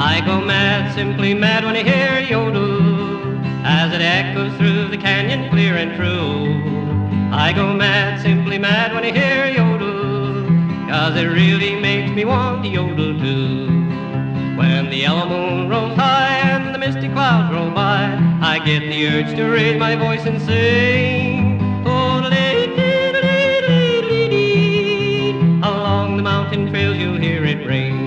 I go mad, simply mad when I hear a yodel as it echoes through the canyon clear and true. I go mad, simply mad when I hear a yodel, 'cause it really makes me want to yodel too. When the yellow moon rolls high and the misty clouds roll by, I get the urge to raise my voice and sing. Along the mountain trails you'll hear it ring.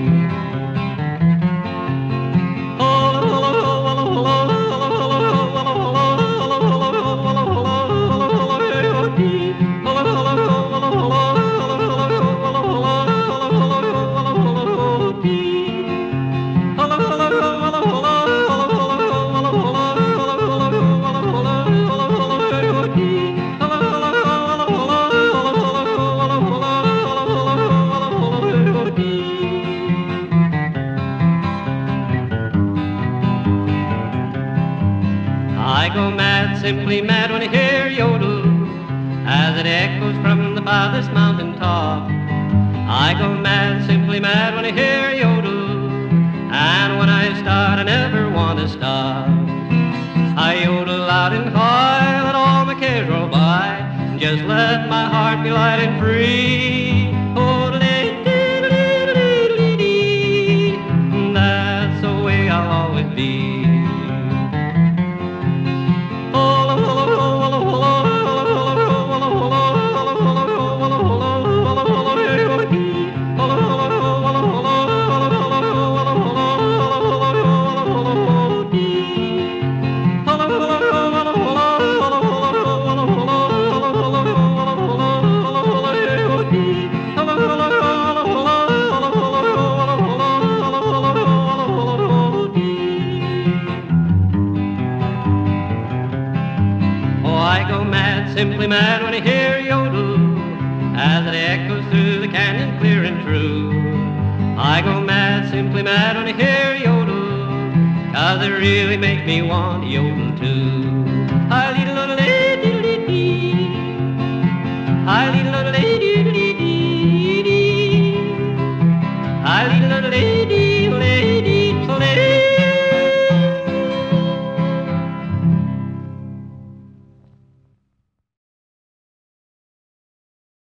I go mad, simply mad when I hear yodel as it echoes from the farthest mountain top. I go mad, simply mad when I hear yodel, and when I start I never want to stop. I yodel loud and high, let all my cares roll by, and just let my heart be light and free. That's the way I'll always be. I go mad, simply mad when I hear yodel as it echoes through the canyon clear and true. I go mad, simply mad when I hear yodel, 'cause it really makes me want to yodel too. I lead a little lady, I lead a little lady, I lead a little lady.